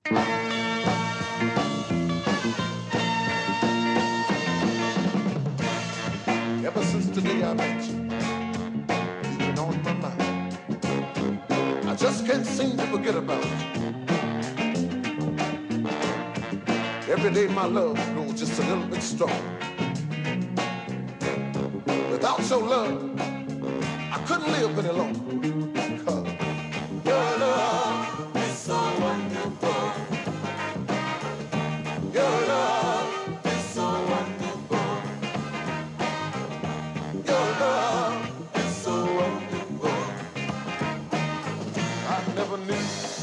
Ever since the day I met you, you've been on my mind. I just can't seem to forget about you. Every day my love grows just a little bit stronger. Without your love, I couldn't live any longer.